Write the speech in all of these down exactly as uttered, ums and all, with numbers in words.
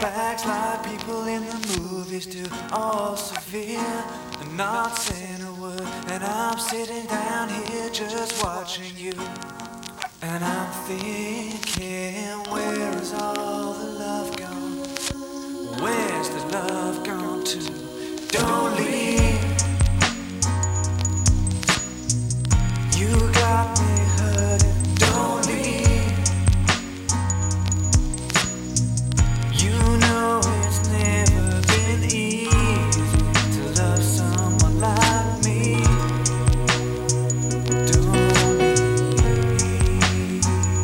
flashbacks like people in the movies do, all severe and not saying a word. And I'm sitting down here just watching you, and I'm thinking, where is all the love gone? Where's the love gone to? Don't leave. You got me hurting. Don't leave. You know it's never been easy to love someone like me. Don't leave.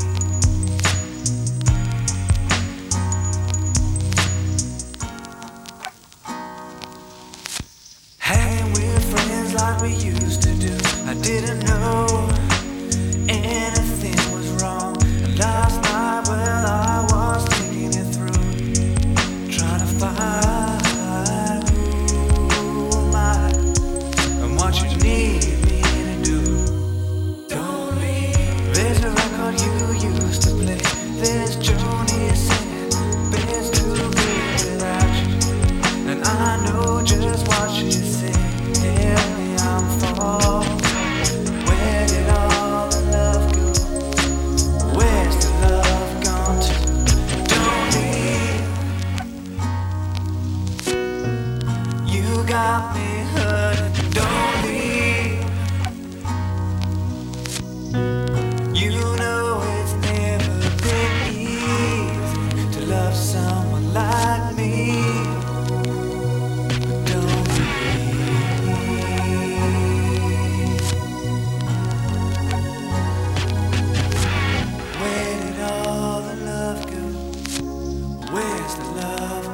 Hanging with friends like we used to do. I didn't know anything was wrong. And last night, well, I was thinking it through, trying to find who am I and what you need me to do. Don't leave. There's a record you used to play. There's Joni singing, best to be without you. And I know just what she said. Tell me I'm falling. Where did all the love go? Where's the love gone to? Don't leave. You got me hurting. Don't leave. You know it's never been easy to love someone like me. But don't leave. Where did all the love go? Where's the love